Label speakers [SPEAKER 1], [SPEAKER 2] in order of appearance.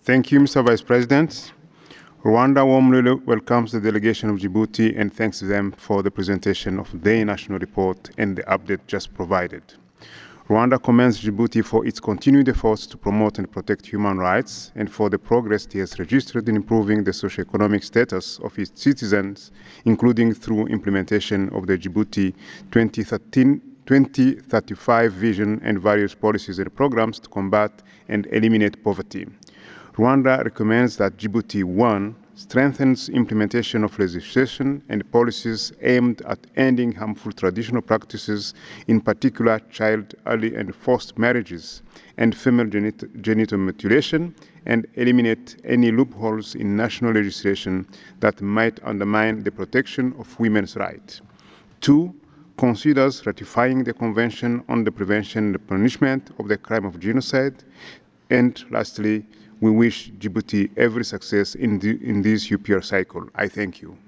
[SPEAKER 1] Thank you, Mr. Vice President. Rwanda warmly welcomes the delegation of Djibouti and thanks them for the presentation of their national report and the update just provided. Rwanda commends Djibouti for its continued efforts to promote and protect human rights and for the progress it has registered in improving the socio-economic status of its citizens, including through implementation of the Djibouti 2035 vision and various policies and programs to combat and eliminate poverty. Rwanda recommends that Djibouti 1 strengthens implementation of legislation and policies aimed at ending harmful traditional practices, in particular child, early and forced marriages and female genital mutilation, and eliminate any loopholes in national legislation that might undermine the protection of women's rights. 2, considers ratifying the Convention on the Prevention and Punishment of the Crime of Genocide. And lastly, we wish Djibouti every success in this UPR cycle. I thank you.